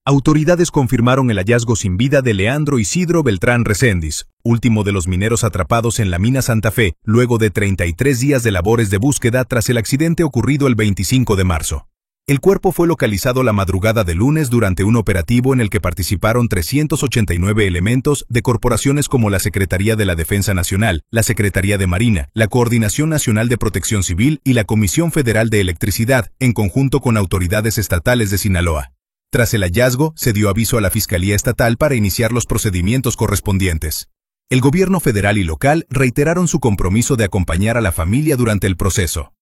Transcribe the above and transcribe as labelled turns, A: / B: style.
A: Autoridades confirmaron el hallazgo sin vida de Leandro Isidro Beltrán Recendis, último de los mineros atrapados en la mina Santa Fe, luego de 33 días de labores de búsqueda tras el accidente ocurrido el 25 de marzo. El cuerpo fue localizado la madrugada de lunes durante un operativo en el que participaron 389 elementos de corporaciones como la Secretaría de la Defensa Nacional, la Secretaría de Marina, la Coordinación Nacional de Protección Civil y la Comisión Federal de Electricidad, en conjunto con autoridades estatales de Sinaloa. Tras el hallazgo, se dio aviso a la Fiscalía Estatal para iniciar los procedimientos correspondientes. El gobierno federal y local reiteraron su compromiso de acompañar a la familia durante el proceso.